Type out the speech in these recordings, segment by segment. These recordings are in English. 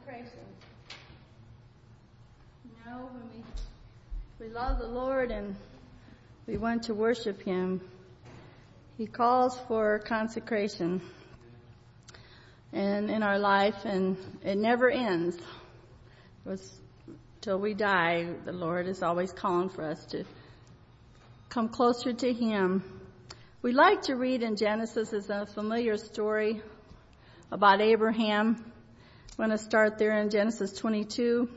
consecration. You know, when we love the Lord and we want to worship Him, He calls for consecration and in our life, and it never ends. Till we die, the Lord is always calling for us to come closer to Him. We like to read in Genesis. It's a familiar story about Abraham. I'm going to start there in Genesis 22.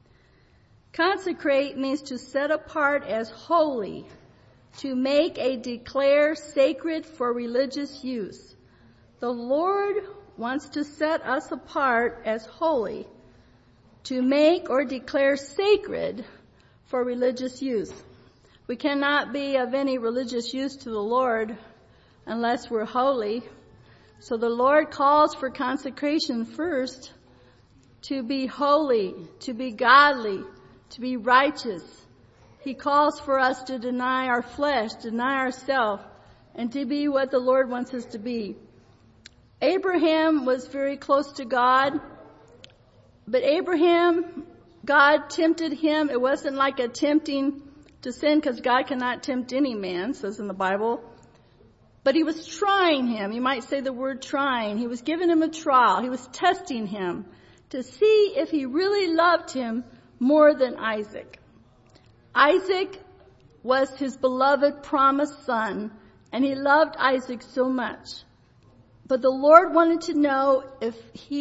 Consecrate means to set apart as holy, to make a declare sacred for religious use. The Lord wants to set us apart as holy, to make or declare sacred for religious use. We cannot be of any religious use to the Lord unless we're holy. So the Lord calls for consecration first, to be holy, to be godly, to be righteous. He calls for us to deny our flesh, deny ourselves, and to be what the Lord wants us to be. Abraham was very close to God, but God tempted him. It wasn't like a tempting to sin, because God cannot tempt any man, says in the Bible. But He was trying him. You might say the word trying. He was giving him a trial. He was testing him to see if he really loved him more than Isaac. Isaac was his beloved promised son, and he loved Isaac so much. But the Lord wanted to know if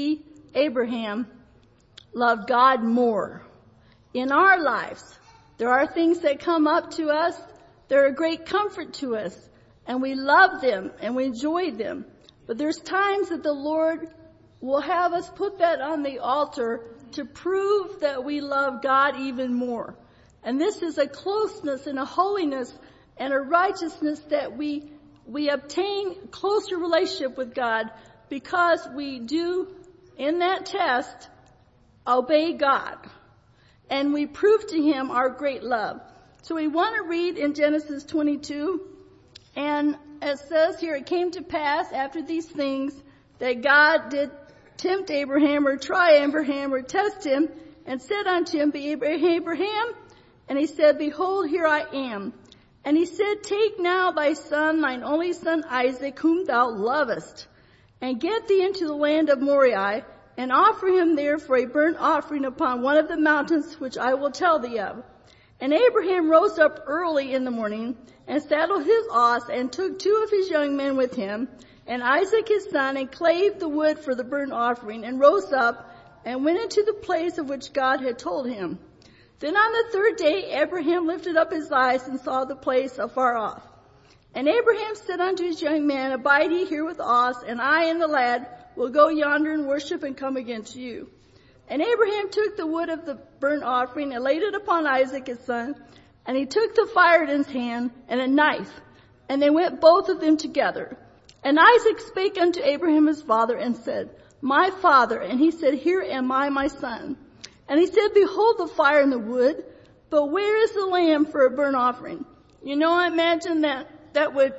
Abraham, loved God more. In our lives, there are things that come up to us. They're a great comfort to us, and we love them and we enjoy them. But there's times that the Lord will have us put that on the altar to prove that we love God even more. And this is a closeness and a holiness and a righteousness that we obtain closer relationship with God because we do, in that test, obey God. And we prove to Him our great love. So we want to read in Genesis 22. And it says here, it came to pass after these things that God did tempt Abraham, or try Abraham, or test him, and said unto him, Be Abraham? And he said, Behold, here I am. And He said, Take now thy son, thine only son Isaac, whom thou lovest, and get thee into the land of Moriah, and offer him there for a burnt offering upon one of the mountains which I will tell thee of. And Abraham rose up early in the morning, and saddled his ox, and took 2 of his young men with him, and Isaac his son, and clave the wood for the burnt offering, and rose up, and went into the place of which God had told him. Then on the 3rd day Abraham lifted up his eyes, and saw the place afar off. And Abraham said unto his young man, Abide ye here with us, and I and the lad will go yonder and worship, and come again to you. And Abraham took the wood of the burnt offering, and laid it upon Isaac his son, and he took the fire in his hand, and a knife, and they went both of them together. And Isaac spake unto Abraham his father, and said, My father. And he said, Here am I, my son. And he said, Behold the fire and the wood, but where is the lamb for a burnt offering? You know, I imagine that would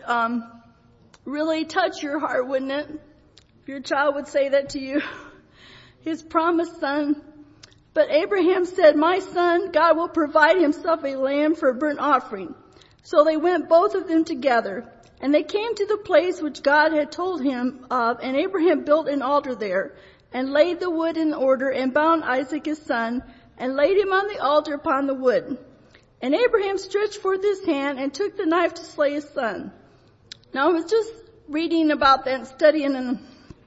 really touch your heart, wouldn't it? If your child would say that to you, his promised son. But Abraham said, My son, God will provide Himself a lamb for a burnt offering. So they went both of them together, and they came to the place which God had told him of, and Abraham built an altar there, and laid the wood in order, and bound Isaac his son, and laid him on the altar upon the wood. And Abraham stretched forth his hand, and took the knife to slay his son. Now I was just reading about that and studying, and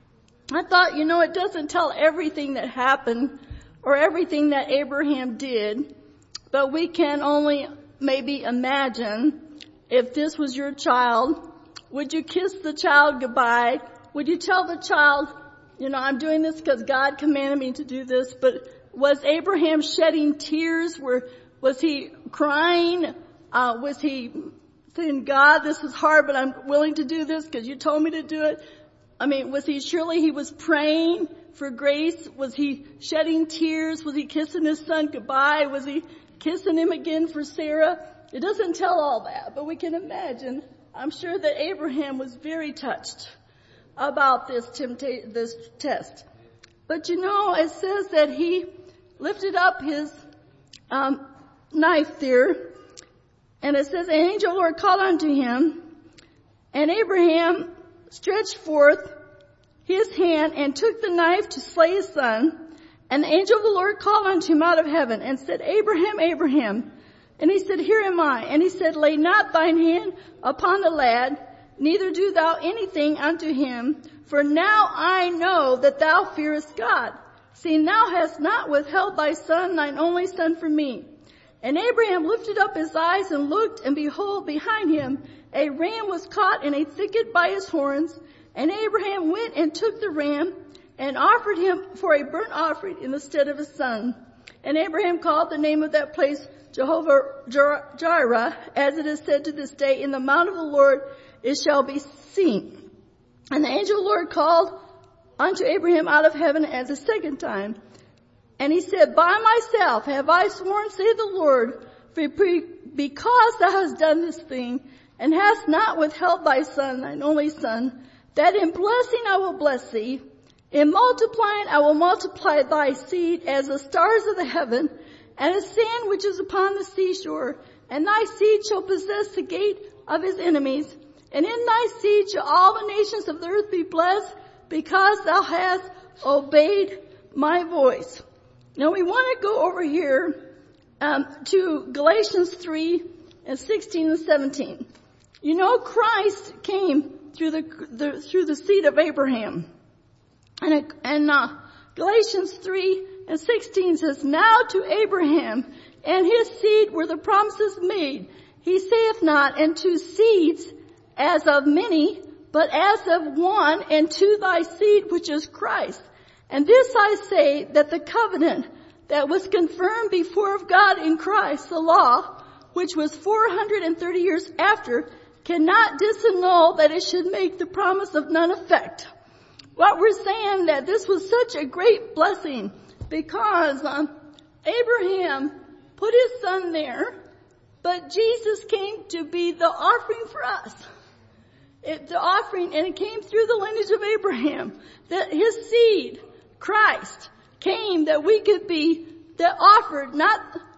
I thought, it doesn't tell everything that happened or everything that Abraham did, but we can only maybe imagine if this was your child. Would you kiss the child goodbye? Would you tell the child, I'm doing this because God commanded me to do this? But was Abraham shedding tears? Was he crying? Was he saying, God, this is hard, but I'm willing to do this because you told me to do it? Surely he was praying for grace? Was he shedding tears? Was he kissing his son goodbye? Was he kissing him again for Sarah? It doesn't tell all that, but we can imagine. I'm sure that Abraham was very touched about this test. But it says that he lifted up his knife there, and it says, the angel of the Lord called unto him, and Abraham stretched forth his hand and took the knife to slay his son. And the angel of the Lord called unto him out of heaven and said, Abraham, Abraham. And he said, Here am I. And he said, Lay not thine hand upon the lad, neither do thou anything unto him. For now I know that thou fearest God, seeing thou hast not withheld thy son, thine only son, from me. And Abraham lifted up his eyes and looked, and behold, behind him a ram was caught in a thicket by his horns. And Abraham went and took the ram and offered him for a burnt offering in the stead of his son. And Abraham called the name of that place Jehovah-Jireh, as it is said to this day, in the mount of the Lord it shall be seen. And the angel of the Lord called unto Abraham out of heaven as a second time. And he said, By myself have I sworn, saith the Lord, because thou hast done this thing, and hast not withheld thy son, thine only son, that in blessing I will bless thee, in multiplying I will multiply thy seed as the stars of the heaven, and as sand which is upon the seashore. And thy seed shall possess the gate of his enemies. And in thy seed shall all the nations of the earth be blessed, because thou hast obeyed my voice. Now we want to go over here to Galatians 3 and 16 and 17. Christ came through the seed of Abraham. And Galatians 3 and 16 says, Now to Abraham and his seed were the promises made. He saith not, and to seeds as of many, but as of one, and to thy seed, which is Christ. And this I say, that the covenant that was confirmed before of God in Christ, the law, which was 430 years after, cannot disannul that it should make the promise of none effect. What we're saying, that this was such a great blessing because Abraham put his son there, but Jesus came to be the offering for us. The offering, and it came through the lineage of Abraham, that his seed, Christ, came that we could be, that offered not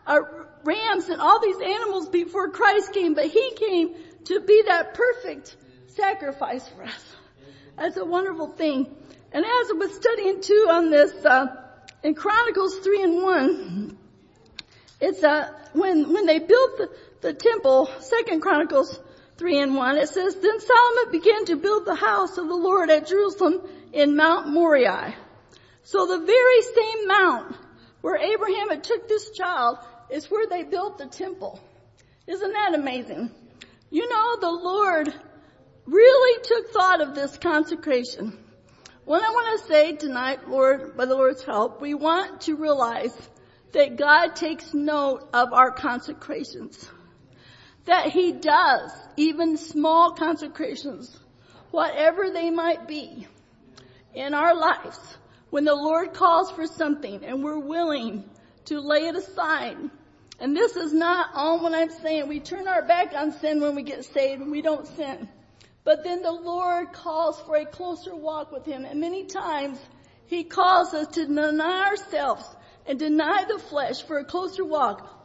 rams and all these animals before Christ came, but he came to be that perfect sacrifice for us. That's a wonderful thing. And as I was studying too on this, in Chronicles 3 and 1, it's when they built the temple, 2 Chronicles 3 and 1, it says, Then Solomon began to build the house of the Lord at Jerusalem in Mount Moriah. So the very same mount where Abraham had took this child is where they built the temple. Isn't that amazing? The Lord really took thought of this consecration. What I want to say tonight, Lord, by the Lord's help, we want to realize that God takes note of our consecrations. That He does, even small consecrations, whatever they might be, in our lives. When the Lord calls for something and we're willing to lay it aside. And this is not all what I'm saying. We turn our back on sin when we get saved and we don't sin. But then the Lord calls for a closer walk with Him. And many times He calls us to deny ourselves and deny the flesh for a closer walk.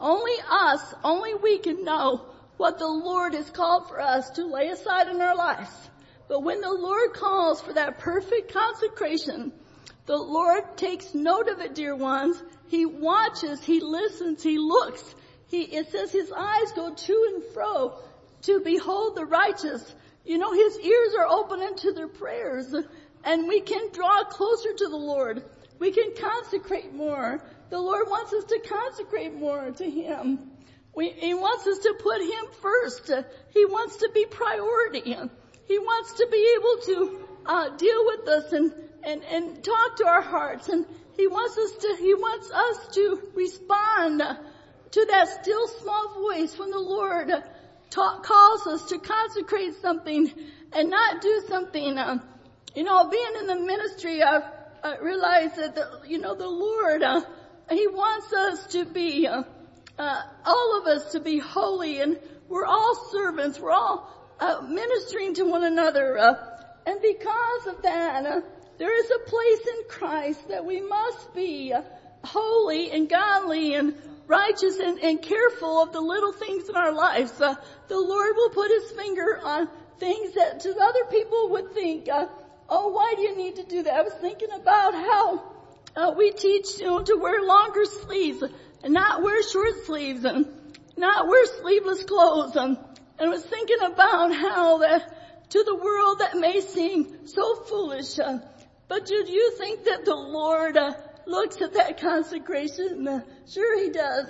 Only we can know what the Lord has called for us to lay aside in our lives. But when the Lord calls for that perfect consecration, the Lord takes note of it, dear ones. He watches, He listens, He looks. It says His eyes go to and fro to behold the righteous. His ears are open unto their prayers. And we can draw closer to the Lord. We can consecrate more. The Lord wants us to consecrate more to Him. He wants us to put Him first. He wants to be priority. He wants to be able to deal with us and talk to our hearts. And He wants us to respond to that still small voice when the Lord calls us to consecrate something and not do something. Being in the ministry, I've realized that the Lord, He wants us to be, all of us to be holy, and we're all servants. We're all ministering to one another, and because of that, there is a place in Christ that we must be holy and godly and righteous and careful of the little things in our lives. The Lord will put his finger on things that to other people would think, oh, why do you need to do that? I was thinking about how we teach, to wear longer sleeves and not wear short sleeves and not wear sleeveless clothes. And I was thinking about how that to the world that may seem so foolish, but do you think that the Lord looks at that consecration? Sure he does.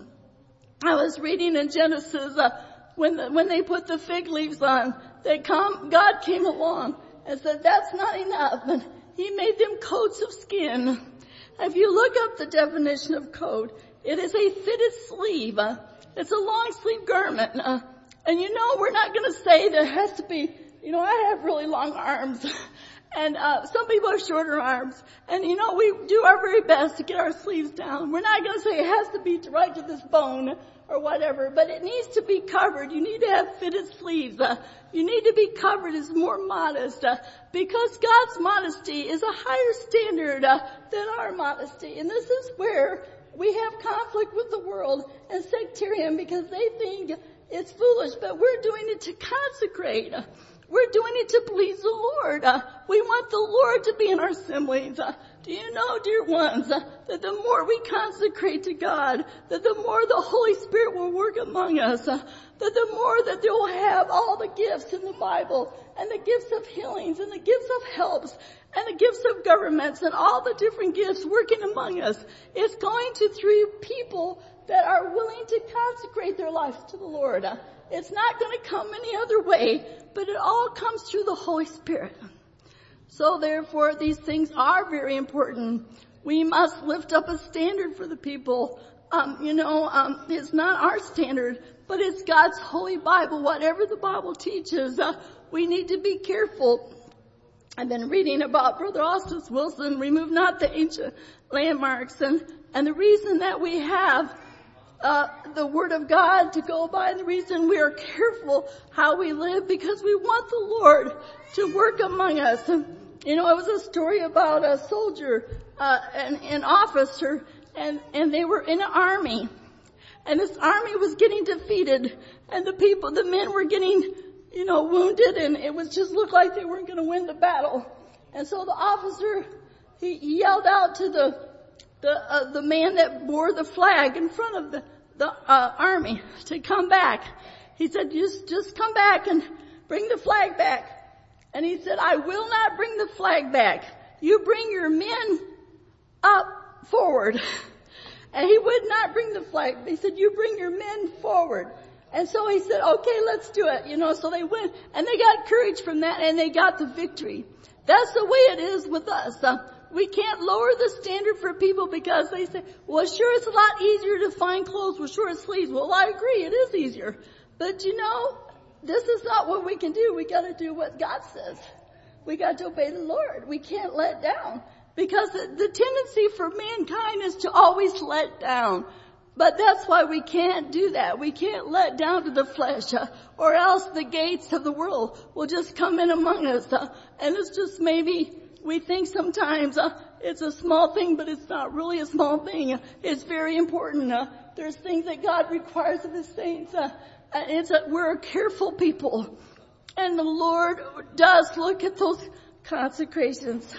I was reading in Genesis when they put the fig leaves on, that God came along and said, that's not enough. And he made them coats of skin. If you look up the definition of coat, it is a fitted sleeve. It's a long sleeve garment. And we're not going to say there has to be, I have really long arms. And some people have shorter arms. And we do our very best to get our sleeves down. We're not going to say it has to be right to this bone or whatever, but it needs to be covered. You need to have fitted sleeves. You need to be covered as more modest, because God's modesty is a higher standard than our modesty. And this is where we have conflict with the world and sectarian, because they think it's foolish, but we're doing it to consecrate. We're doing it to please the Lord. We want the Lord to be in our assemblies. Do you know, dear ones, that the more we consecrate to God, that the more the Holy Spirit will work among us, that the more that they'll have all the gifts in the Bible, and the gifts of healings, and the gifts of helps, and the gifts of governments, and all the different gifts working among us. It's going to through people that are willing to consecrate their lives to the Lord. It's not going to come any other way, but it all comes through the Holy Spirit. So therefore, these things are very important. We must lift up a standard for the people. It's not our standard, but it's God's holy Bible. Whatever the Bible teaches, we need to be careful. I've been reading about Brother Austin Wilson, remove not the ancient landmarks, and the reason that we have the Word of God to go by, and the reason we are careful how we live, because we want the Lord to work among us. It was a story about a soldier, an officer, and they were in an army. And this army was getting defeated, and the men were getting, wounded, and it was just looked like they weren't going to win the battle. And so the officer, he yelled out to the man that bore the flag in front of the army to come back. He said, just come back and bring the flag back. And he said, I will not bring the flag back. You bring your men up forward. And he would not bring the flag. He said, you bring your men forward. And so he said, okay, let's do it. So they went, and they got courage from that, and they got the victory. That's the way it is with us. We can't lower the standard for people because they say, well, sure, it's a lot easier to find clothes with short sleeves. Well, I agree, it is easier. But this is not what we can do. We got to do what God says. We got to obey the Lord. We can't let down, because the tendency for mankind is to always let down. But that's why we can't do that. We can't let down to the flesh, or else the gates of the world will just come in among us. And it's just maybe we think sometimes it's a small thing, but it's not really a small thing. It's very important. There's things that God requires of His saints. We're a careful people. And the Lord does look at those consecrations.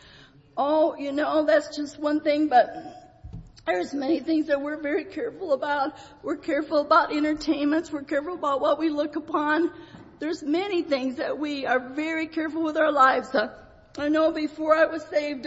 Oh, that's just one thing, but there's many things that we're very careful about. We're careful about entertainments. We're careful about what we look upon. There's many things that we are very careful with our lives. I know before I was saved,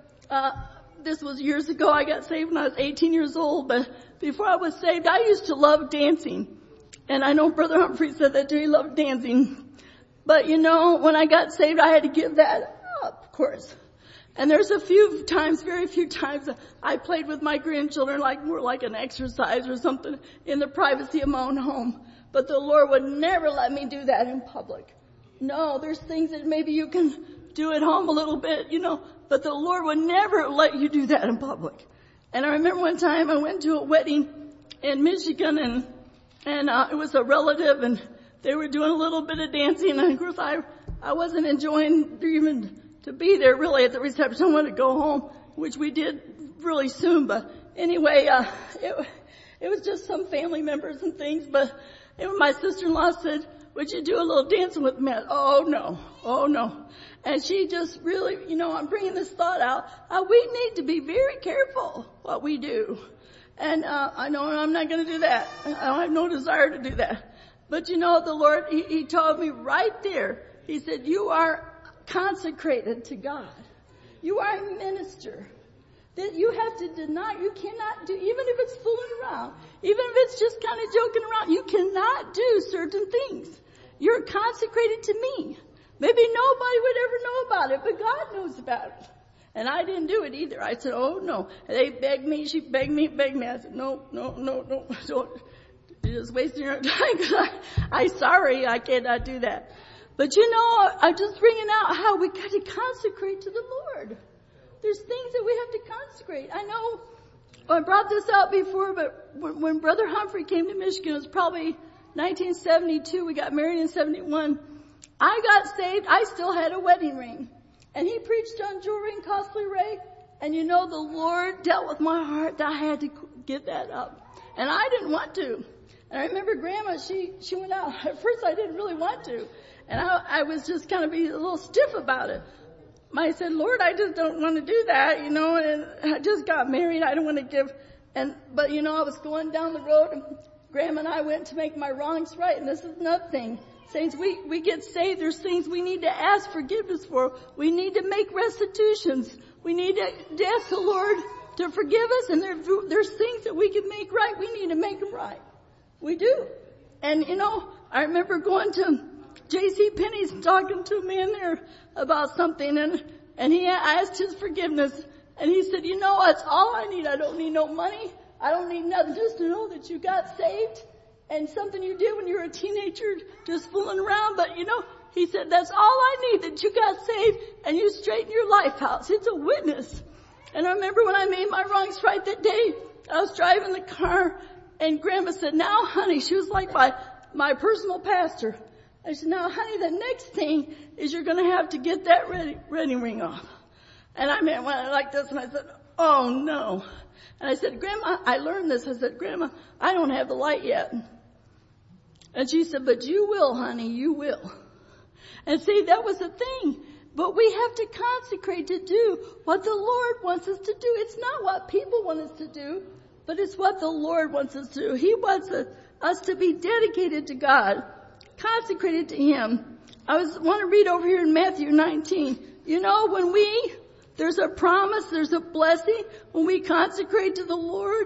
this was years ago. I got saved when I was 18 years old, but before I was saved, I used to love dancing. And I know Brother Humphrey said that too. He loved dancing. But when I got saved, I had to give that up, of course. And there's very few times I played with my grandchildren more like an exercise or something in the privacy of my own home. But the Lord would never let me do that in public. No, there's things that maybe you can do at home a little bit, but the Lord would never let you do that in public. And I remember one time I went to a wedding in Michigan, and it was a relative, and they were doing a little bit of dancing, and of course I wasn't enjoying even to be there really at the reception. I wanted to go home, which we did really soon. But anyway, it was just some family members and things. But my sister-in-law said, would you do a little dancing with me? Oh no. And she just really, I'm bringing this thought out. We need to be very careful what we do. And I know I'm not going to do that. I don't have no desire to do that. But the Lord, He told me right there, He said, you are consecrated to God. You are a minister. That you have to deny, you cannot do, even if it's fooling around, even if it's just kind of joking around, you cannot do certain things. You're consecrated to me. Maybe nobody would ever know about it, but God knows about it. And I didn't do it either. I said, oh no. And they begged me, she begged me. I said, no. Don't, you're just wasting your time because I'm sorry, I cannot do that. But I'm just bringing out how we got to consecrate to the Lord. There's things that we have to consecrate. I know I brought this out before, but when Brother Humphrey came to Michigan, it was probably 1972. We got married in 71. I got saved. I still had a wedding ring. And he preached on jewelry and costly array. And the Lord dealt with my heart that I had to give that up. And I didn't want to. And I remember Grandma, she went out. At first I didn't really want to. And I was just kind of being a little stiff about it. I said, Lord, I just don't want to do that, and I just got married. I don't want to give, but I was going down the road and Grandma and I went to make my wrongs right. And this is another thing. Saints, we get saved. There's things we need to ask forgiveness for. We need to make restitutions. We need to ask the Lord to forgive us. And there's things that we can make right. We need to make them right. We do. And I remember going to J.C. Penney's talking to a man there about something, and he asked his forgiveness, and he said, that's all I need. I don't need no money. I don't need nothing. Just to know that you got saved, and something you did when you were a teenager, just fooling around. But he said, that's all I need, that you got saved, and you straightened your life out. It's a witness. And I remember when I made my wrongs right that day, I was driving the car, and Grandma said, now, honey, she was like my personal pastor. I said, now, honey, the next thing is you're going to have to get that wedding ring off. And I went like this, and I said, oh, no. And I said, Grandma, I learned this. I said, Grandma, I don't have the light yet. And she said, but you will, honey, you will. And see, that was the thing. But we have to consecrate to do what the Lord wants us to do. It's not what people want us to do, but it's what the Lord wants us to do. He wants us to be dedicated to God. Consecrated to Him. I want to read over here in Matthew 19. When there's a promise, there's a blessing when we consecrate to the Lord.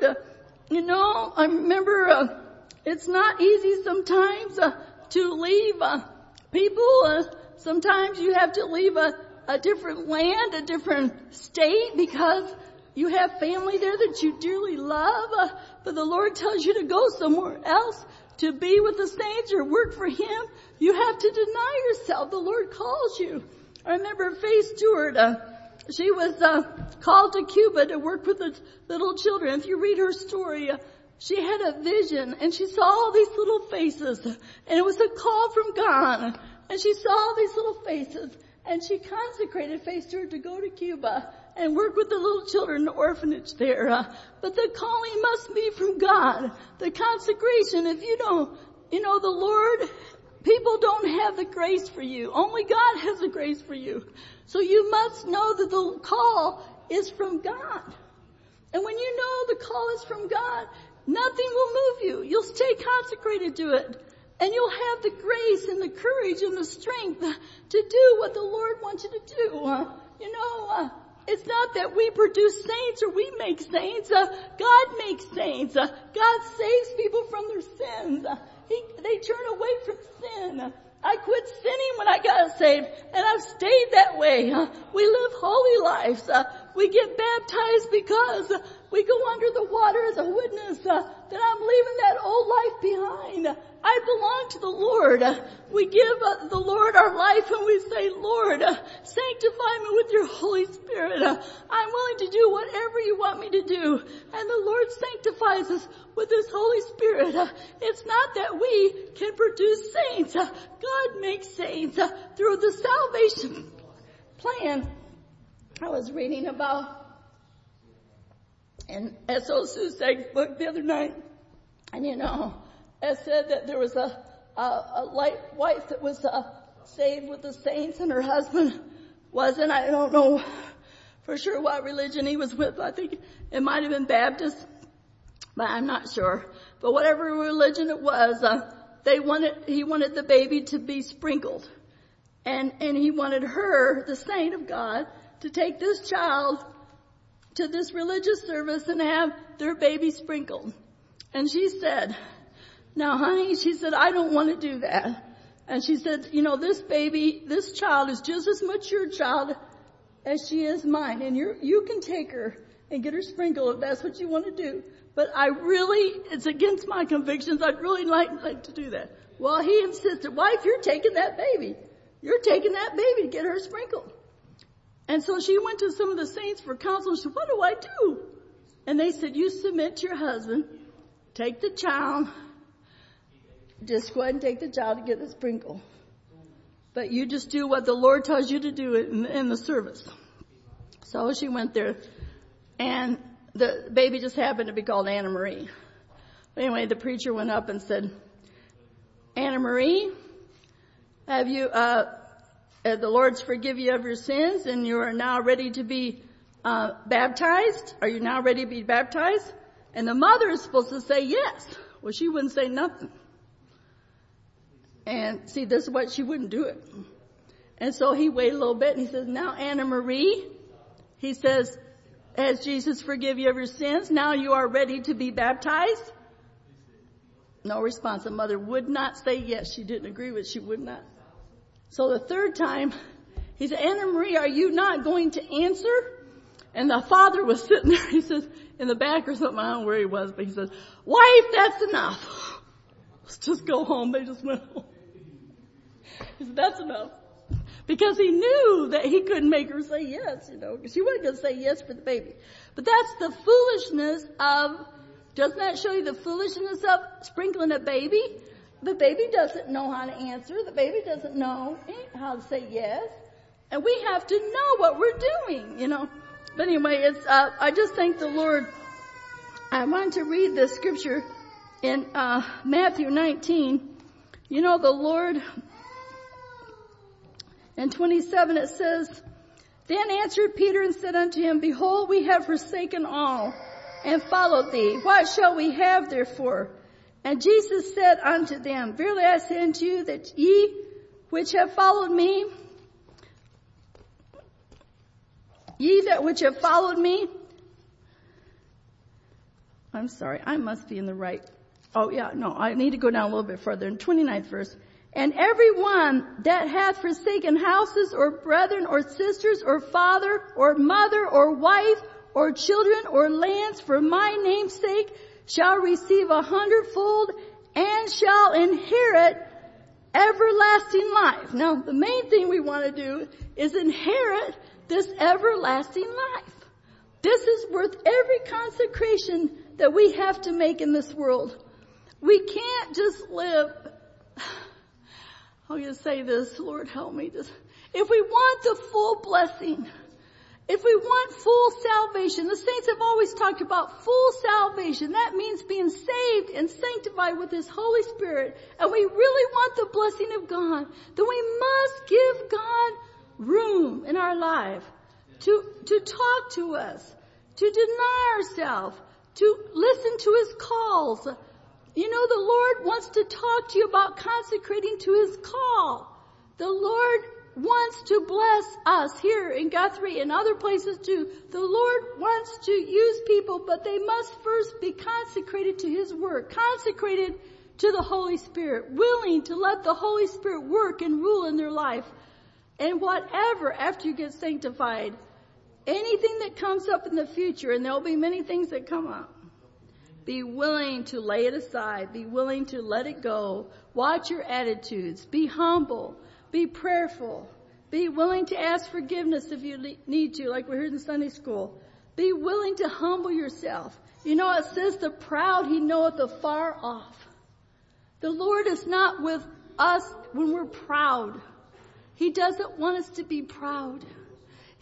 I remember it's not easy sometimes to leave people. Sometimes you have to leave a different land, a different state, because you have family there that you dearly love. But the Lord tells you to go somewhere else, to be with the saints or work for Him. You have to deny yourself. The Lord calls you. I remember Faye Stewart. She was called to Cuba to work with the little children. If you read her story, she had a vision and she saw all these little faces, and it was a call from God. And she saw all these little faces, and she consecrated Faye Stewart to go to Cuba and work with the little children in the orphanage there. But the calling must be from God. The consecration, if you don't, the Lord, people don't have the grace for you. Only God has the grace for you. So you must know that the call is from God. And when you know the call is from God, nothing will move you. You'll stay consecrated to it. And you'll have the grace and the courage and the strength to do what the Lord wants you to do. It's not that we produce saints or we make saints. God makes saints. God saves people from their sins. They turn away from sin. I quit sinning when I got saved, and I've stayed that way. We live holy lives. We get baptized because we go under the water as a witness that I'm leaving that old life behind. I belong to the Lord. We give the Lord our life and we say, Lord, sanctify me with your Holy Spirit. I'm willing to do whatever you want me to do. And the Lord sanctifies us with His Holy Spirit. It's not that we can produce saints. God makes saints through the salvation plan, I was reading about in S.O. Suseg's book the other night, and it said that there was a wife that was saved with the saints, and her husband wasn't. I don't know for sure what religion he was with. I think it might have been Baptist, but I'm not sure. But whatever religion it was, he wanted the baby to be sprinkled. And he wanted her, the saint of God, to take this child to this religious service and have their baby sprinkled. And she said, now honey, she said, I don't want to do that. And she said, this child is just as much your child as she is mine. And you can take her and get her sprinkled if that's what you want to do. But it's against my convictions. I'd really like to do that. Well, he insisted, wife, you're taking that baby. You're taking that baby to get her sprinkled. And so she went to some of the saints for counsel. She said, what do I do? And they said, you submit to your husband, take the child, just go ahead and take the child to get the sprinkle. But you just do what the Lord tells you to do in the service. So she went there, and the baby just happened to be called Anna Marie. But anyway, the preacher went up and said, Anna Marie, have you, the Lord's forgive you of your sins, and you are now ready to be baptized? Are you now ready to be baptized? And the mother is supposed to say yes. Well, she wouldn't say nothing. And see, this is what she wouldn't do it. And so he waited a little bit, and he says, now Anna Marie, he says, has Jesus forgive you of your sins? Now you are ready to be baptized? No response. The mother would not say yes. She didn't agree with it. She would not. So the third time, he said, Anna Marie, are you not going to answer? And the father was sitting there, he says, in the back or something, I don't know where he was, but he says, wife, that's enough. Let's just go home. They just went home. He said, that's enough. Because he knew that he couldn't make her say yes, because she wasn't going to say yes for the baby. But that's the foolishness of, doesn't that show you the foolishness of sprinkling a baby? The baby doesn't know how to answer. The baby doesn't know how to say yes. And we have to know what we're doing, But anyway, I just thank the Lord. I want to read this scripture in Matthew 19. The Lord, in 27 it says, then answered Peter and said unto him, behold, we have forsaken all and followed thee. What shall we have therefore? And Jesus said unto them, verily I say unto you that ye which have followed me, I'm sorry, I must be in the right. Oh yeah, no, I need to go down a little bit further. In 29th verse. And every one that hath forsaken houses or brethren or sisters or father or mother or wife or children or lands for my name's sake shall receive 100-fold and shall inherit everlasting life. Now, the main thing we want to do is inherit this everlasting life. This is worth every consecration that we have to make in this world. We can't just live. I'm going to say this, Lord help me. If we want the full blessing, if we want full salvation, the saints have always talked about full salvation. That means being saved and sanctified with His Holy Spirit. And we really want the blessing of God. Then we must give God room in our life to talk to us, to deny ourselves, to listen to His calls. The Lord wants to talk to you about consecrating to His call. The Lord wants to bless us here in Guthrie and other places too. The Lord wants to use people, but they must first be consecrated to His work, consecrated to the Holy Spirit, willing to let the Holy Spirit work and rule in their life. And whatever, after you get sanctified, anything that comes up in the future, and there'll be many things that come up, be willing to lay it aside. Be willing to let it go. Watch your attitudes. Be humble. Be prayerful. Be willing to ask forgiveness if you need to, like we heard in Sunday school. Be willing to humble yourself. It says the proud He knoweth afar off. The Lord is not with us when we're proud. He doesn't want us to be proud.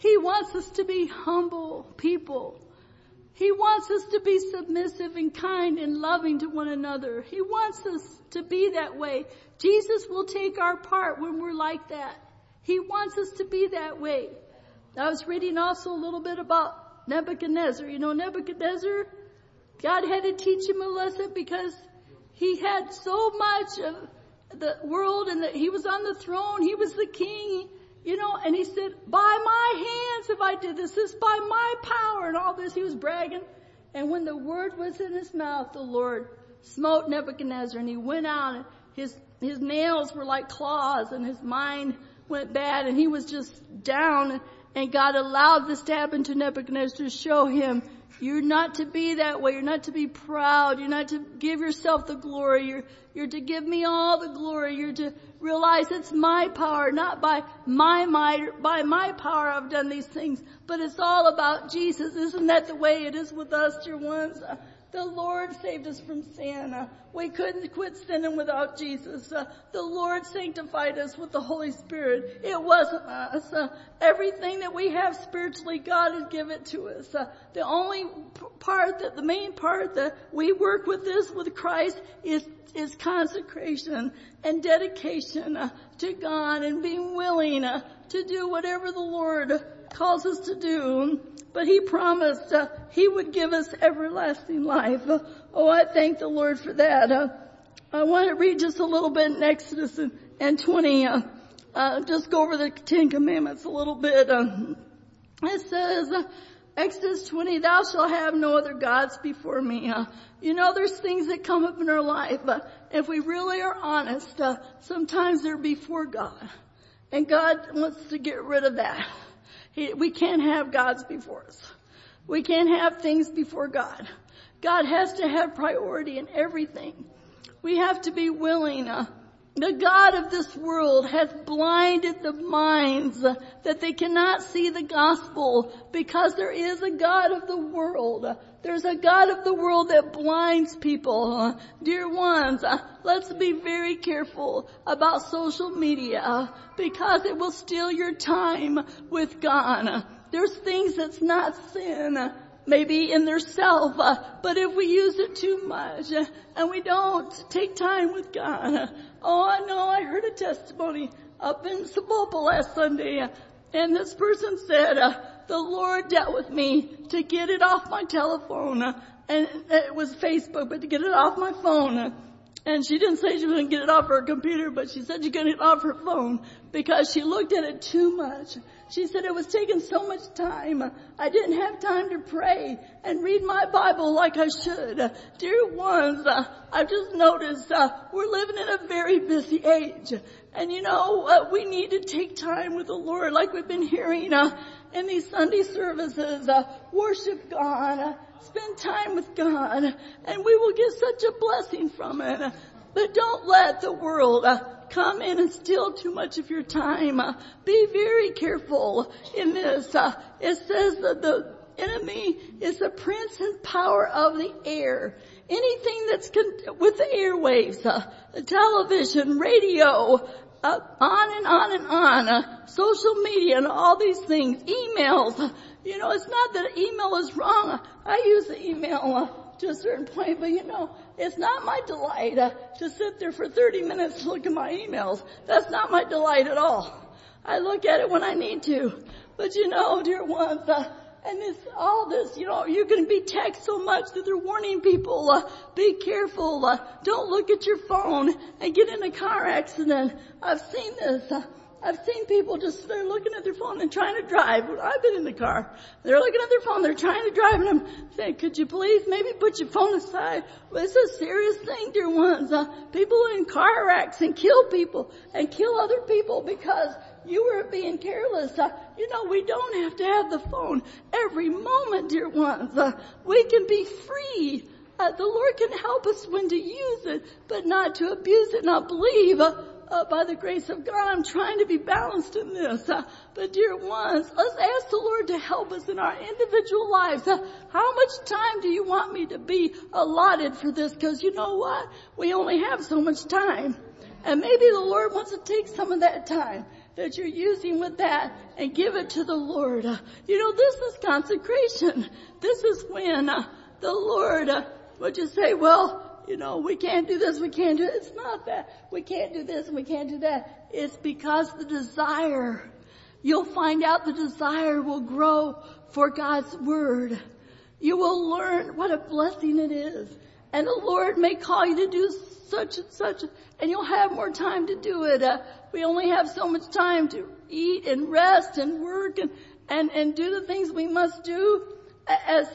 He wants us to be humble people. He wants us to be submissive and kind and loving to one another. He wants us to be that way. Jesus will take our part when we're like that. He wants us to be that way. I was reading also a little bit about Nebuchadnezzar. You know, Nebuchadnezzar, God had to teach him a lesson because he had so much of the world and he was on the throne. He was the king, you know, and he said, by my hands have I did this. This by my power and all this. He was bragging. And when the word was in his mouth, the Lord smote Nebuchadnezzar and he went out and his nails were like claws and his mind went bad and he was just down. And God allowed this to happen to Nebuchadnezzar to show him, you're not to be that way. You're not to be proud. You're not to give yourself the glory. You're to give me all the glory. You're to realize it's my power, not by my might, or by my power I've done these things, but it's all about Jesus. Isn't that the way it is with us, dear ones? The Lord saved us from sin. We couldn't quit sinning without Jesus. The Lord sanctified us with the Holy Spirit. It wasn't us. Everything that we have spiritually, God has given to us. The only part the main part that we work with this with Christ is consecration and dedication to God and being willing to do whatever the Lord calls us to do. But He promised He would give us everlasting life. Oh, I thank the Lord for that. I want to read just a little bit in Exodus and 20. Just go over the 10 Commandments a little bit. It says, Exodus 20, thou shalt have no other gods before me. You know, there's things that come up in our life. If we really are honest, sometimes they're before God. And God wants to get rid of that. We can't have gods before us. We can't have things before God. God has to have priority in everything. We have to be willing. The God of this world has blinded the minds that they cannot see the gospel because there is a God of the world. There's a God of the world that blinds people. Dear ones, let's be very careful about social media because it will steal your time with God. There's things that's not sin, maybe in their self, but if we use it too much and we don't take time with God. Oh, I know, I heard a testimony up in Sabopal last Sunday, and this person said, the Lord dealt with me to get it off my telephone, and it was Facebook, but to get it off my phone. And she didn't say she was going to get it off her computer, but she said she got it off her phone because she looked at it too much. She said it was taking so much time. I didn't have time to pray and read my Bible like I should. Dear ones, I've just noticed we're living in a very busy age. And you know, we need to take time with the Lord like we've been hearing in these Sunday services. Worship God. Spend time with God, and we will get such a blessing from it. But don't let the world come in and steal too much of your time. Be very careful in this. It says that the enemy is the prince and power of the air. Anything that's with the airwaves, television, radio, on and on and on, social media and all these things, emails. You know, it's not that email is wrong. I use the email to a certain point, but you know, it's not my delight to sit there for 30 minutes to look at my emails. That's not my delight at all. I look at it when I need to. But you know, dear ones, and all this, you know, you can be text so much that they're warning people, be careful, don't look at your phone and get in a car accident. I've seen this. I've seen people they're looking at their phone and trying to drive. I've been in the car. They're looking at their phone, they're trying to drive, and I'm saying, could you please maybe put your phone aside? Well, it's a serious thing, dear ones. People in car wrecks and kill people and kill other people because you were being careless. You know, we don't have to have the phone every moment, dear ones. We can be free. The Lord can help us when to use it, but not to abuse it, not believe. By the grace of God, I'm trying to be balanced in this. But dear ones, let's ask the Lord to help us in our individual lives. How much time do you want me to be allotted for this? Because you know what? We only have so much time. And maybe the Lord wants to take some of that time that you're using with that and give it to the Lord. This is consecration. This is when the Lord would just say, well, we can't do this, we can't do it. It's not that. We can't do this and we can't do that. It's because the desire, you'll find out the desire will grow for God's Word. You will learn what a blessing it is. And the Lord may call you to do such and such, and you'll have more time to do it. We only have so much time to eat and rest and work and do the things we must do as,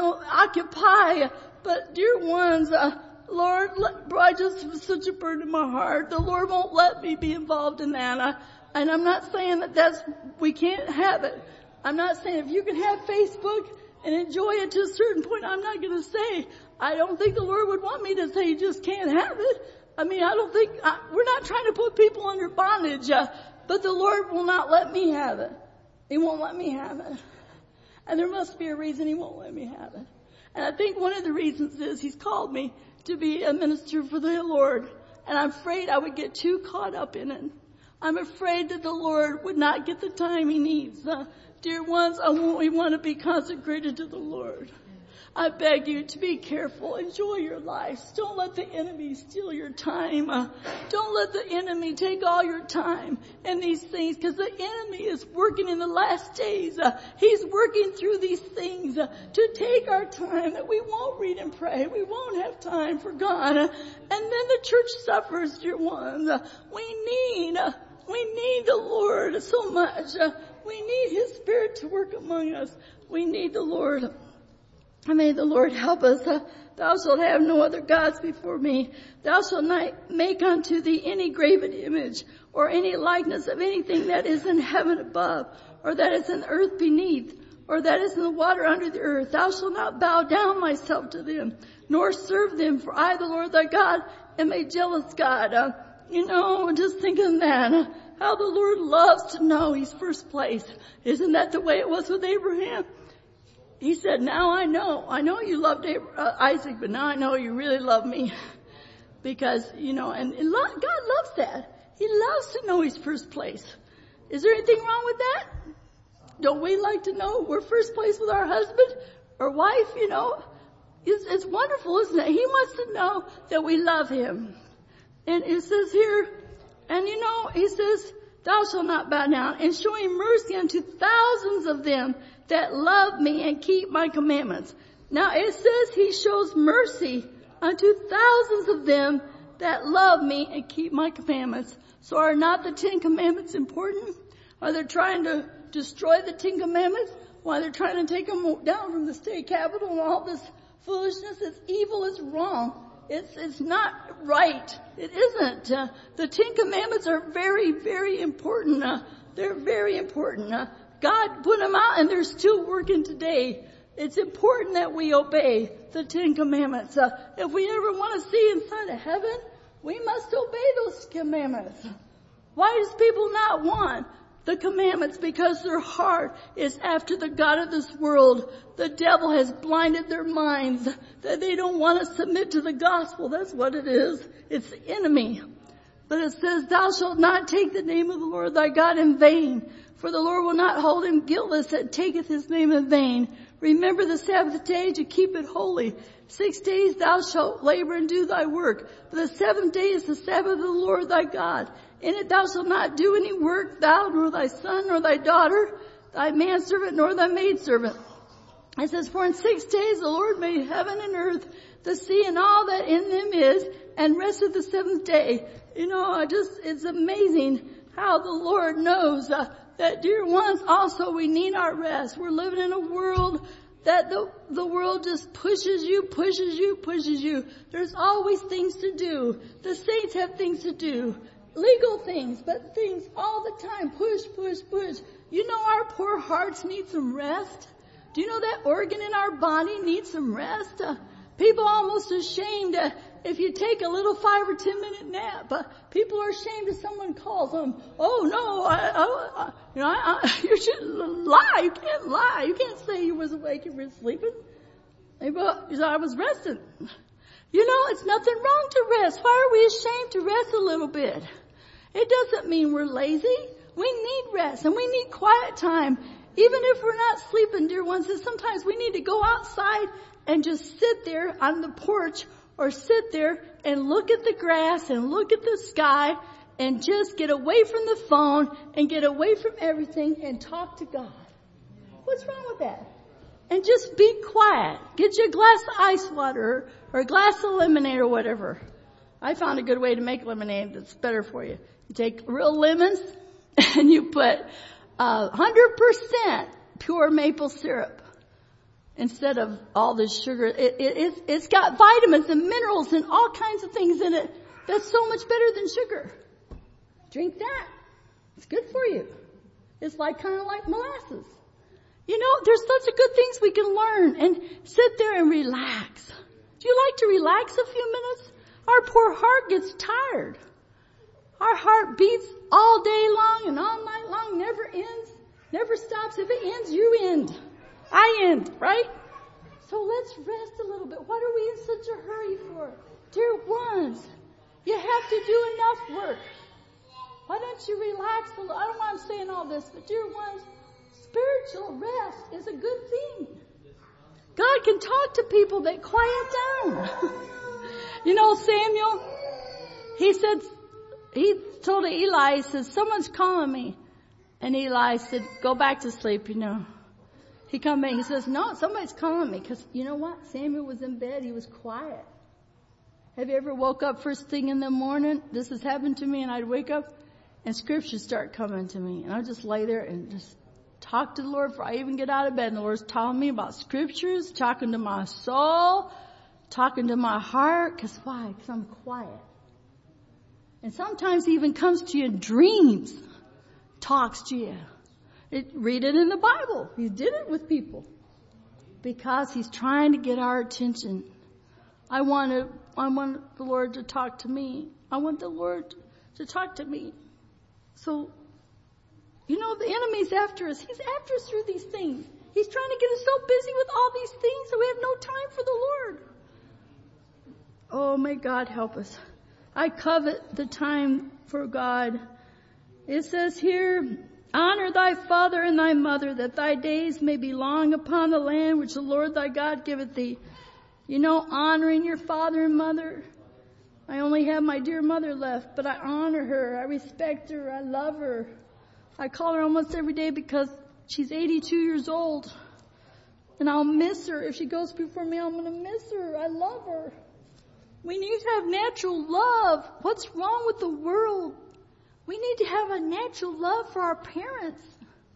occupy. But dear ones, Lord, I just was such a burden in my heart. The Lord won't let me be involved in that. And I'm not saying we can't have it. I'm not saying if you can have Facebook and enjoy it to a certain point, I'm not going to say, I don't think the Lord would want me to say you just can't have it. I don't think, we're not trying to put people under bondage, but the Lord will not let me have it. He won't let me have it. And there must be a reason He won't let me have it. And I think one of the reasons is He's called me to be a minister for the Lord. And I'm afraid I would get too caught up in it. I'm afraid that the Lord would not get the time He needs. Dear ones, we want to be consecrated to the Lord. I beg you to be careful. Enjoy your lives. Don't let the enemy steal your time. Don't let the enemy take all your time in these things, because the enemy is working in the last days. He's working through these things to take our time, that we won't read and pray. We won't have time for God. And then the church suffers, dear ones. We need the Lord so much. We need His Spirit to work among us. We need the Lord. May the Lord help us. Thou shalt have no other gods before me. Thou shalt not make unto thee any graven image or any likeness of anything that is in heaven above, or that is in the earth beneath, or that is in the water under the earth. Thou shalt not bow down thyself to them, nor serve them, for I, the Lord thy God, am a jealous God. Just thinking that, how the Lord loves to know He's first place. Isn't that the way it was with Abraham? He said, now I know you loved Isaac, but now I know you really love me. Because, and God loves that. He loves to know He's first place. Is there anything wrong with that? Don't we like to know we're first place with our husband or wife? It's wonderful, isn't it? He wants to know that we love Him. And it says here, and He says, thou shalt not bow down, and showing mercy unto thousands of them that love me and keep my commandments. Now it says He shows mercy unto thousands of them that love me and keep my commandments. So are not the 10 Commandments important? Are they trying to destroy the 10 Commandments? Why they're trying to take them down from the state capitol and all this foolishness? It's evil, it's wrong. It's not right. It isn't. The 10 Commandments are very, very important. They're very important. God put them out and they're still working today. It's important that we obey the 10 Commandments. If we ever want to see inside of heaven, we must obey those commandments. Why does people not want the commandments? Because their heart is after the God of this world. The devil has blinded their minds that they don't want to submit to the gospel. That's what it is. It's the enemy. But it says, thou shalt not take the name of the Lord thy God in vain, for the Lord will not hold him guiltless that taketh his name in vain. Remember the Sabbath day to keep it holy. 6 days thou shalt labor and do thy work, but the 7th day is the Sabbath of the Lord thy God. In it thou shalt not do any work, thou, nor thy son, nor thy daughter, thy manservant, nor thy maidservant. It says, for in 6 days the Lord made heaven and earth, the sea and all that in them is, and rested the 7th day. It's amazing how the Lord knows that, dear ones, also we need our rest. We're living in a world that the world just pushes you. There's always things to do. The saints have things to do. Legal things, but things all the time. Push. Our poor hearts need some rest. Do you know that organ in our body needs some rest? People are almost ashamed if you take a little 5 or 10 minute nap. People are ashamed if someone calls them. Oh no, you should lie. You can't lie. You can't say you was awake and were sleeping. I was resting. It's nothing wrong to rest. Why are we ashamed to rest a little bit? It doesn't mean we're lazy We need rest and we need quiet time. Even if we're not sleeping, dear ones, and sometimes we need to go outside and just sit there on the porch or sit there and look at the grass and look at the sky and just get away from the phone and get away from everything and talk to God. What's wrong with that? And just be quiet. Get you a glass of ice water or a glass of lemonade or whatever. I found a good way to make lemonade that's better for you. You take real lemons and you put 100% pure maple syrup instead of all this sugar. It's got vitamins and minerals and all kinds of things in it that's so much better than sugar. Drink that. It's good for you. It's kind of like molasses. You know, there's such a good things we can learn and sit there and relax. Do you like to relax a few minutes? Our poor heart gets tired. Our heart beats all day long and all night long, never ends, never stops. If it ends, you end. I end, right? So let's rest a little bit. What are we in such a hurry for? Dear ones, you have to do enough work. Why don't you relax a little? I don't want to saying all this, but dear ones, spiritual rest is a good thing. God can talk to people that quiet down. You know, Samuel, he told Eli, he said, someone's calling me. And Eli said, go back to sleep, you know. He come back, he says, no, somebody's calling me. Because you know what? Samuel was in bed, he was quiet. Have you ever woke up first thing in the morning? This has happened to me, and I'd wake up and scriptures start coming to me. And I'd just lay there and just talk to the Lord before I even get out of bed. And the Lord's telling me about scriptures, talking to my soul, talking to my heart. Because why? Because I'm quiet. And sometimes he even comes to you in dreams, talks to you. Read it in the Bible. He did it with people. Because he's trying to get our attention. I want the Lord to talk to me. I want the Lord to talk to me. So, you know, the enemy's after us. He's after us through these things. He's trying to get us so busy with all these things that we have no time for the Lord. Oh, may God help us. I covet the time for God. It says here, honor thy father and thy mother, that thy days may be long upon the land which the Lord thy God giveth thee. You know, honoring your father and mother. I only have my dear mother left, but I honor her. I respect her. I love her. I call her almost every day because she's 82 years old. And I'll miss her. If she goes before me, I'm going to miss her. I love her. We need to have natural love. What's wrong with the world? We need to have a natural love for our parents.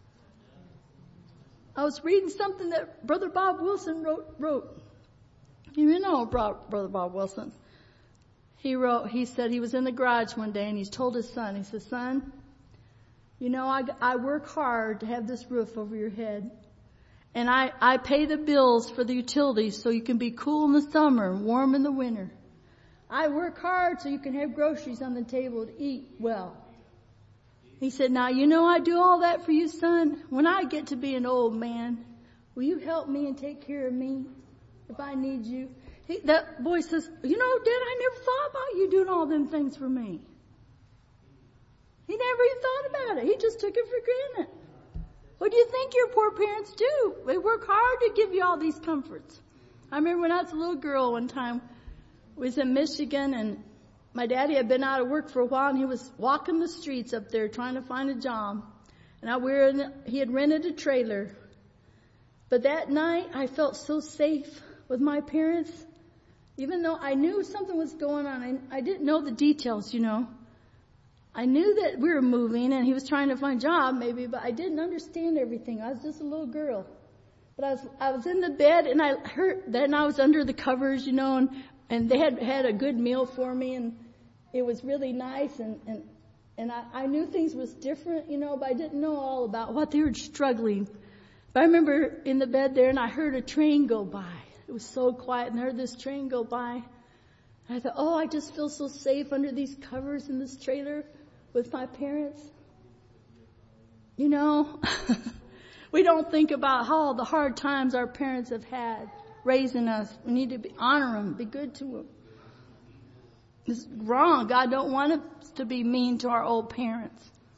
I was reading something that Brother Bob Wilson wrote. You know Brother Bob Wilson. He said he was in the garage one day and he told his son, he said, son, you know, I work hard to have this roof over your head. And I pay the bills for the utilities so you can be cool in the summer and warm in the winter. I work hard so you can have groceries on the table to eat well. He said, now, you know, I do all that for you, son. When I get to be an old man, will you help me and take care of me if I need you? That boy says, you know, Dad, I never thought about you doing all them things for me. He never even thought about it. He just took it for granted. What do you think your poor parents do? They work hard to give you all these comforts. I remember when I was a little girl one time, we was in Michigan, and my daddy had been out of work for a while, and he was walking the streets up there trying to find a job. And he had rented a trailer. But that night, I felt so safe with my parents. Even though I knew something was going on, I didn't know the details, you know. I knew that we were moving and he was trying to find a job maybe, but I didn't understand everything. I was just a little girl. But I was in the bed and I heard, then I was under the covers, you know, and they had a good meal for me and it was really nice and I knew things was different, you know, but I didn't know all about what they were struggling. But I remember in the bed there and I heard a train go by. It was so quiet and I heard this train go by. And I thought, oh, I just feel so safe under these covers in this trailer with my parents. You know, we don't think about all the hard times our parents have had raising us. We need to honor them, be good to them. It's wrong. God don't want us to be mean to our old parents.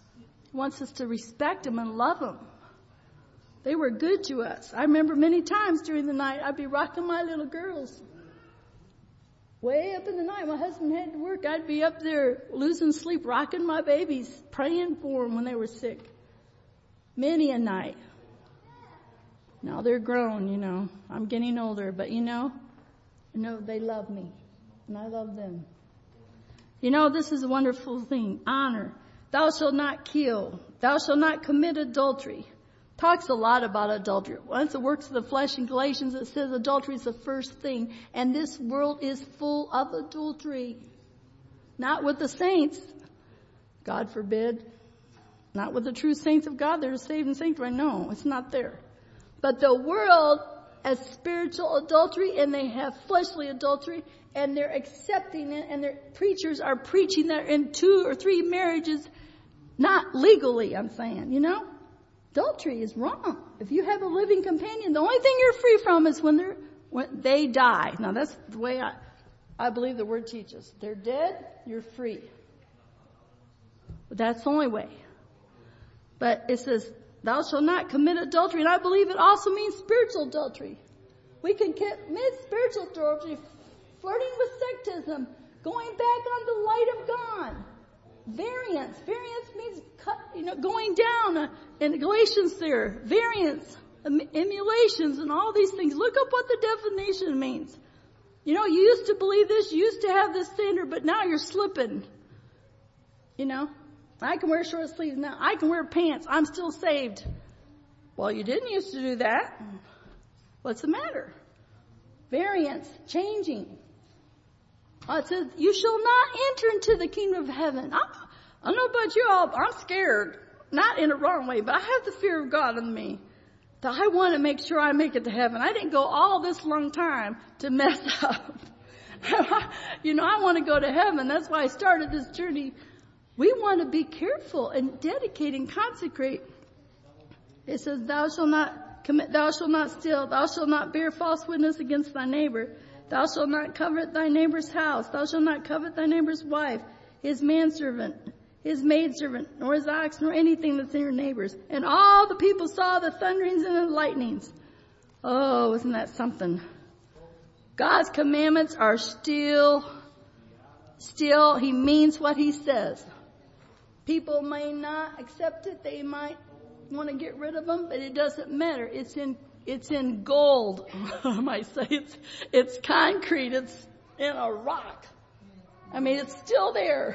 He wants us to respect them and love them. They were good to us. I remember many times during the night, I'd be rocking my little girls. Way up in the night, my husband had to work. I'd be up there losing sleep, rocking my babies, praying for them when they were sick. Many a night. Now they're grown, I'm getting older, but they love me, and I love them. This is a wonderful thing. Honor. Thou shalt not kill. Thou shalt not commit adultery. Talks a lot about adultery. Once the works of the flesh in Galatians, it says adultery is the first thing. And this world is full of adultery. Not with the saints. God forbid. Not with the true saints of God. They're saved and sanctified. No, it's not there. But the world has spiritual adultery, and they have fleshly adultery, and they're accepting it, and their preachers are preaching that in 2 or 3 marriages, not legally, I'm saying, Adultery is wrong. If you have a living companion, the only thing you're free from is when they die. Now that's the way I believe the word teaches. They're dead, you're free. But that's the only way. But it says, thou shalt not commit adultery. And I believe it also means spiritual adultery. We can commit spiritual adultery, flirting with sectism, going back on the light of God. Variance. Variance means going down. In Galatians there. Variance, emulations, and all these things. Look up what the definition means. You used to believe this. You used to have this standard, but now you're slipping. I can wear short sleeves now. I can wear pants. I'm still saved. Well, you didn't used to do that. What's the matter? Variance, changing. It says, you shall not enter into the kingdom of heaven. I don't know about you all, I'm scared. Not in a wrong way, but I have the fear of God in me. That I want to make sure I make it to heaven. I didn't go all this long time to mess up. I want to go to heaven. That's why I started this journey. We want to be careful and dedicate and consecrate. It says, thou shalt not commit, thou shalt not steal, thou shalt not bear false witness against thy neighbor. Thou shalt not covet thy neighbor's house. Thou shalt not covet thy neighbor's wife, his manservant, his maidservant, nor his ox, nor anything that's in your neighbor's. And all the people saw the thunderings and the lightnings. Oh, isn't that something? God's commandments are still, he means what he says. People may not accept it. They might want to get rid of them, but it doesn't matter. It's in gold. I might say it's concrete. It's in a rock. It's still there.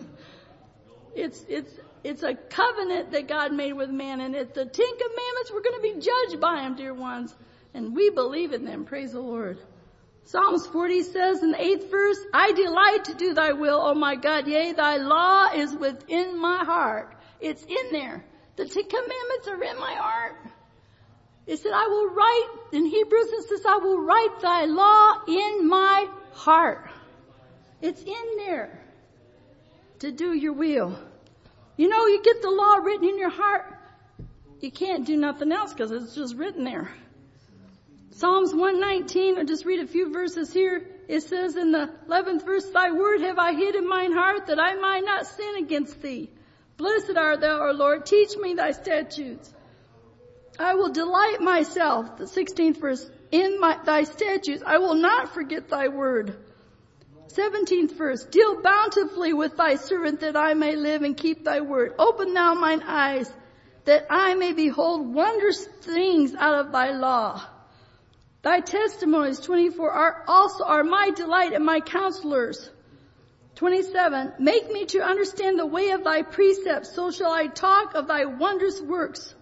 It's a covenant that God made with man, and it's the 10 Commandments. We're going to be judged by them, dear ones, and we believe in them. Praise the Lord. Psalms 40 says in the 8th verse, I delight to do thy will, O my God. Yea, thy law is within my heart. It's in there. The 10 Commandments are in my heart. It said, I will write, in Hebrews it says, I will write thy law in my heart. It's in there to do your will. You get the law written in your heart. You can't do nothing else because it's just written there. Psalms 119, I'll just read a few verses here. It says in the 11th verse, thy word have I hid in mine heart that I might not sin against thee. Blessed art thou, O Lord. Teach me thy statutes. I will delight myself, the 16th verse, in thy statutes. I will not forget thy word. 17th verse, deal bountifully with thy servant that I may live and keep thy word. Open thou mine eyes that I may behold wondrous things out of thy law. Thy testimonies, 24, are my delight and my counselors. 27, make me to understand the way of thy precepts, so shall I talk of thy wondrous works.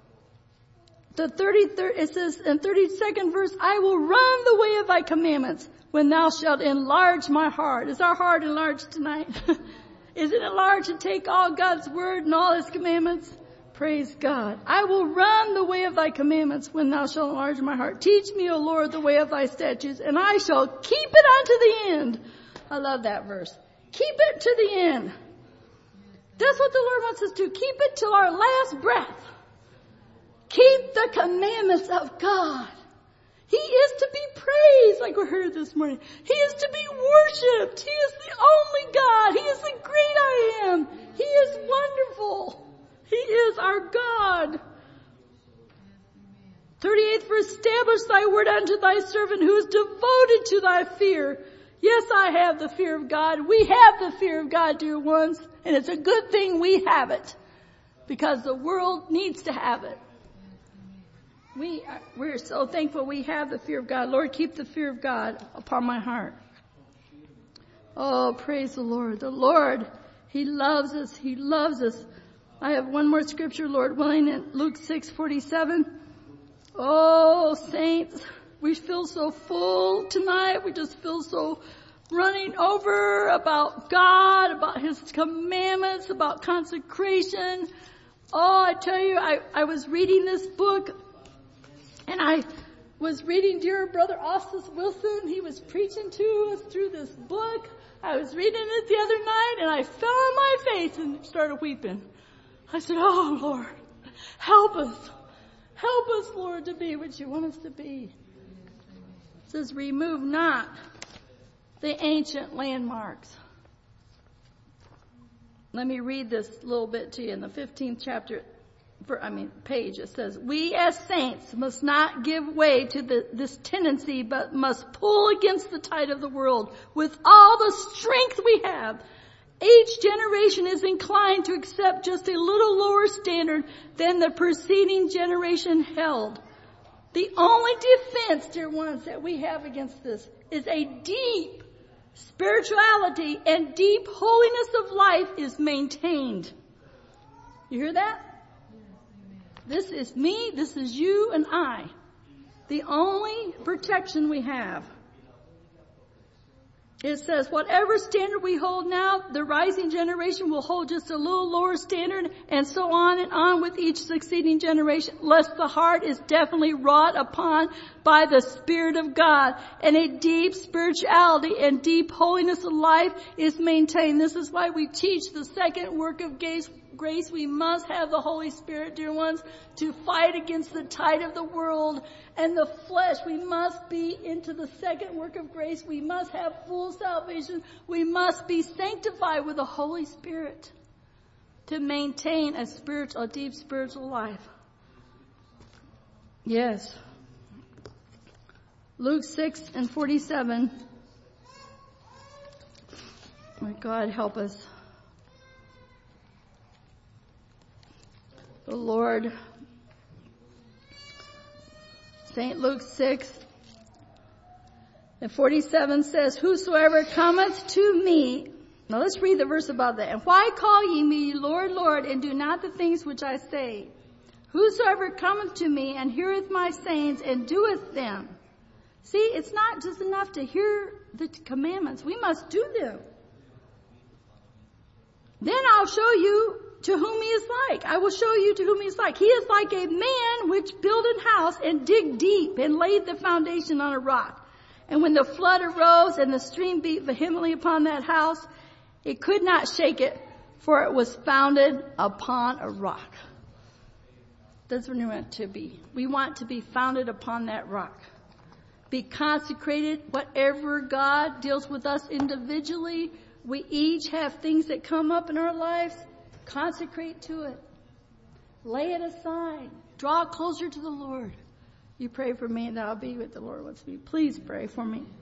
The 33rd, it says in 32nd verse, I will run the way of thy commandments when thou shalt enlarge my heart. Is our heart enlarged tonight? Is it enlarged to take all God's word and all his commandments? Praise God. I will run the way of thy commandments when thou shalt enlarge my heart. Teach me, O Lord, the way of thy statutes, and I shall keep it unto the end. I love that verse. Keep it to the end. That's what the Lord wants us to do. Keep it till our last breath. Keep the commandments of God. He is to be praised, like we heard this morning. He is to be worshipped. He is the only God. He is the great I am. He is wonderful. He is our God. 38th verse, establish thy word unto thy servant who is devoted to thy fear. Yes, I have the fear of God. We have the fear of God, dear ones. And it's a good thing we have it. Because the world needs to have it. We're so thankful we have the fear of God. Lord, keep the fear of God upon my heart. Oh, praise the Lord. The Lord, He loves us. He loves us. I have one more scripture, Lord willing, in Luke 6:47. Oh, saints, we feel so full tonight. We just feel so running over about God, about His commandments, about consecration. Oh, I tell you, I was reading this book, and I was reading dear brother Austin Wilson. He was preaching to us through this book. I was reading it the other night, and I fell on my face and started weeping. I said, oh, Lord, help us. Help us, Lord, to be what you want us to be. It says, remove not the ancient landmarks. Let me read this little bit to you in the 15th page. It says, we as saints must not give way to this tendency, but must pull against the tide of the world with all the strength we have. Each generation is inclined to accept just a little lower standard than the preceding generation held. The only defense, dear ones, that we have against this is a deep spirituality and deep holiness of life is maintained. You hear that? This is me, this is you, and I. The only protection we have. It says, whatever standard we hold now, the rising generation will hold just a little lower standard, and so on and on with each succeeding generation, lest the heart is definitely wrought upon by the Spirit of God, and a deep spirituality and deep holiness of life is maintained. This is why we teach the second work of grace. We must have the Holy Spirit, dear ones, to fight against the tide of the world and the flesh. We must be into the second work of grace. We must have full salvation. We must be sanctified with the Holy Spirit to maintain a deep spiritual life. Yes. Luke 6:47. My God, help us. The Lord, St. Luke 6:47 says, whosoever cometh to me. Now let's read the verse about that. And why call ye me Lord, Lord, and do not the things which I say? Whosoever cometh to me and heareth my sayings and doeth them. See, it's not just enough to hear the commandments. We must do them. Then I'll show you to whom he is like. I will show you to whom he is like. He is like a man which built an house and digged deep and laid the foundation on a rock. And when the flood arose and the stream beat vehemently upon that house, it could not shake it, for it was founded upon a rock. That's what we want to be. We want to be founded upon that rock. Be consecrated. Whatever God deals with us individually, we each have things that come up in our lives. Consecrate to it. Lay it aside. Draw closer to the Lord. You pray for me and I'll be with the Lord wants me. Please pray for me.